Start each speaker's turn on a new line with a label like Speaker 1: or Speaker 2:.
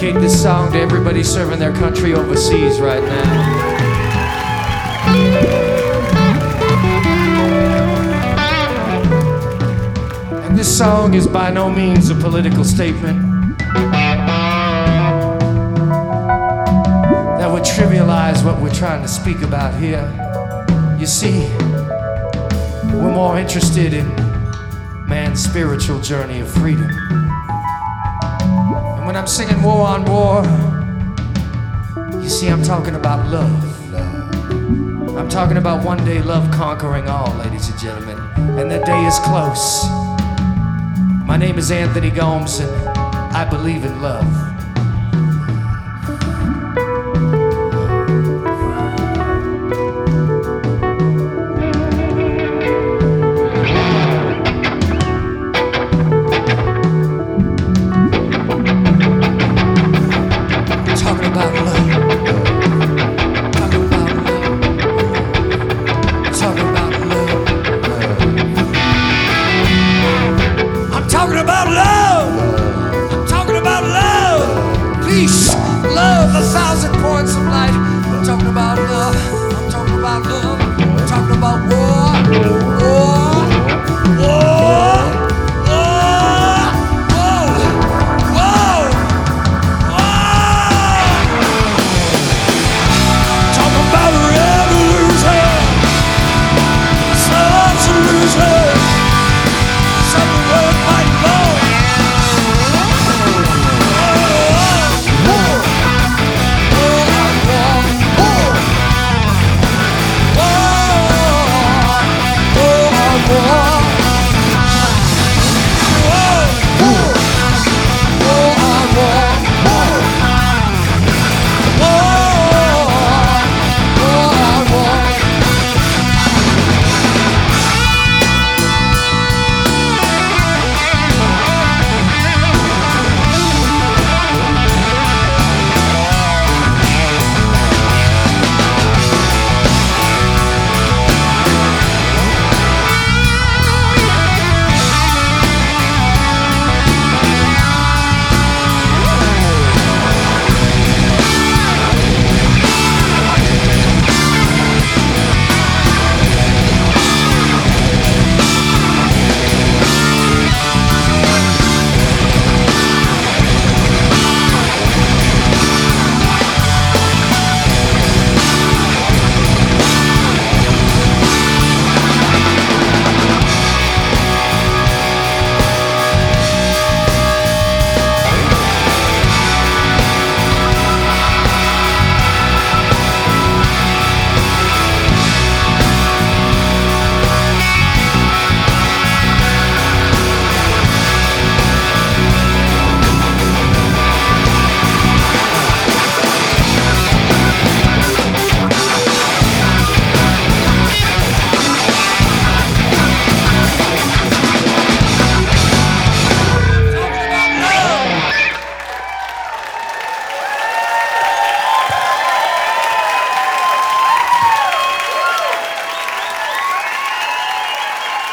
Speaker 1: dedicate this song to everybody serving their country overseas right now. And this song is by no means a political statement that would trivialize what we're trying to speak about here. You see, we're more interested in man's spiritual journey of freedom. And when I'm singing War on War, you see, I'm talking about love. I'm talking about one day love conquering all, ladies and gentlemen. And the day is close. My name is Anthony Gomes, and I believe in love.